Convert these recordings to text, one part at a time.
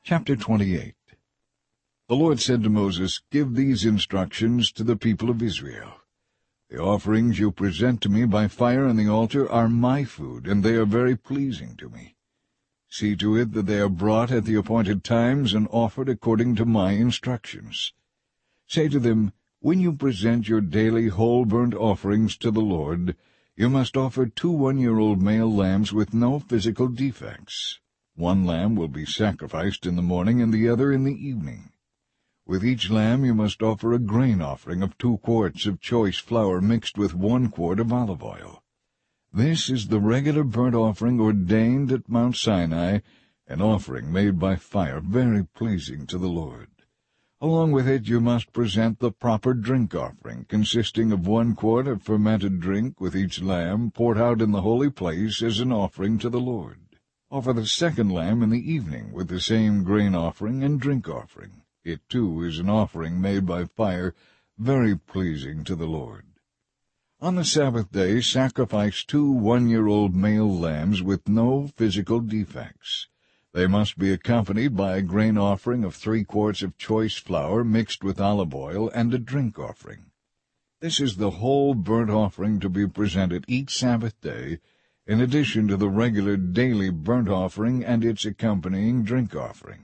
Chapter 28. The Lord said to Moses, "Give these instructions to the people of Israel. The offerings you present to me by fire on the altar are my food, and they are very pleasing to me. See to it that they are brought at the appointed times and offered according to my instructions. Say to them, when you present your daily whole burnt offerings to the Lord, you must offer 2 one-year-old male lambs with no physical defects. 1 lamb will be sacrificed in the morning and the other in the evening. With each lamb you must offer a grain offering of 2 quarts of choice flour mixed with 1 quart of olive oil. This is the regular burnt offering ordained at Mount Sinai, an offering made by fire, very pleasing to the Lord. Along with it you must present the proper drink offering, consisting of 1 quart of fermented drink with each lamb, poured out in the holy place as an offering to the Lord. Offer the 2nd lamb in the evening with the same grain offering and drink offering. It, too, is an offering made by fire, very pleasing to the Lord. On the Sabbath day sacrifice 2 one-year-old male lambs with no physical defects. They must be accompanied by a grain offering of 3 quarts of choice flour mixed with olive oil and a drink offering. This is the whole burnt offering to be presented each Sabbath day, in addition to the regular daily burnt offering and its accompanying drink offering.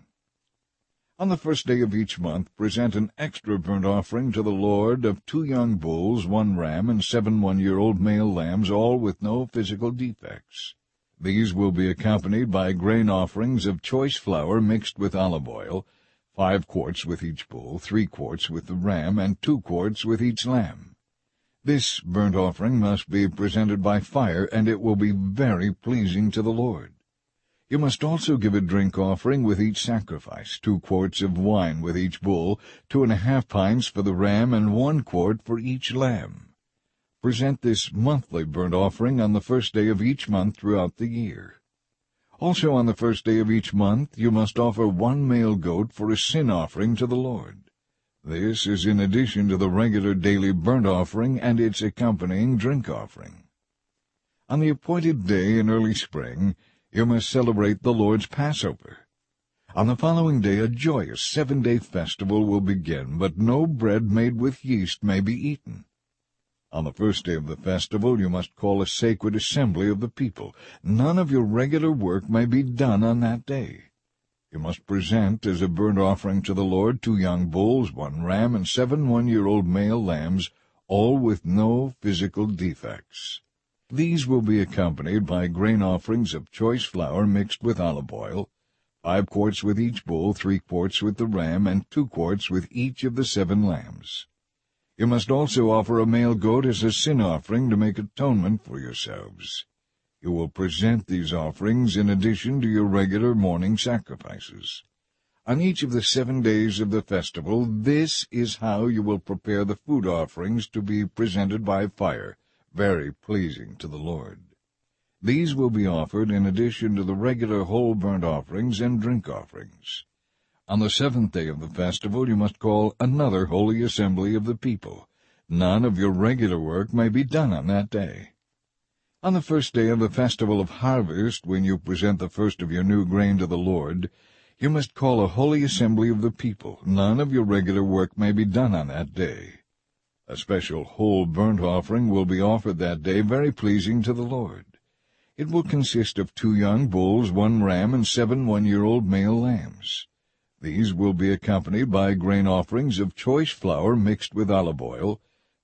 On the 1st day of each month present an extra burnt offering to the Lord of 2 young bulls, 1 ram, and 7 one-year-old male lambs, all with no physical defects. These will be accompanied by grain offerings of choice flour mixed with olive oil, 5 quarts with each bull, 3 quarts with the ram, and 2 quarts with each lamb. This burnt offering must be presented by fire, and it will be very pleasing to the Lord. You must also give a drink offering with each sacrifice, 2 quarts of wine with each bull, 2½ pints for the ram, and 1 quart for each lamb. Present this monthly burnt offering on the 1st day of each month throughout the year. Also on the 1st day of each month you must offer 1 male goat for a sin offering to the Lord. This is in addition to the regular daily burnt offering and its accompanying drink offering. On the appointed day in early spring, you must celebrate the Lord's Passover. On the following day a joyous 7-day festival will begin, but no bread made with yeast may be eaten. On the 1st day of the festival you must call a sacred assembly of the people. None of your regular work may be done on that day. You must present as a burnt offering to the Lord 2 young bulls, 1 ram, and 7 one-year-old male lambs, all with no physical defects. These will be accompanied by grain offerings of choice flour mixed with olive oil, 5 quarts with each bull, 3 quarts with the ram, and 2 quarts with each of the 7 lambs. You must also offer a male goat as a sin offering to make atonement for yourselves. You will present these offerings in addition to your regular morning sacrifices. On each of the 7 days of the festival, this is how you will prepare the food offerings to be presented by fire, very pleasing to the Lord. These will be offered in addition to the regular whole burnt offerings and drink offerings. On the 7th day of the festival you must call another holy assembly of the people. None of your regular work may be done on that day. On the 1st day of the festival of harvest, when you present the first of your new grain to the Lord, you must call a holy assembly of the people. None of your regular work may be done on that day. A special whole burnt offering will be offered that day, very pleasing to the Lord. It will consist of 2 young bulls, 1 ram, and 7 one-year-old male lambs. These will be accompanied by grain offerings of choice flour mixed with olive oil,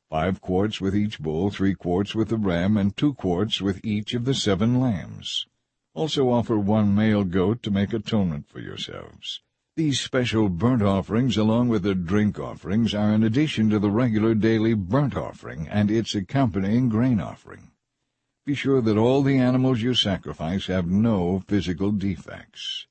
5 quarts with each bull, 3 quarts with the ram, and 2 quarts with each of the 7 lambs. Also offer 1 male goat to make atonement for yourselves. These special burnt offerings, along with the drink offerings, are in addition to the regular daily burnt offering and its accompanying grain offering. Be sure that all the animals you sacrifice have no physical defects.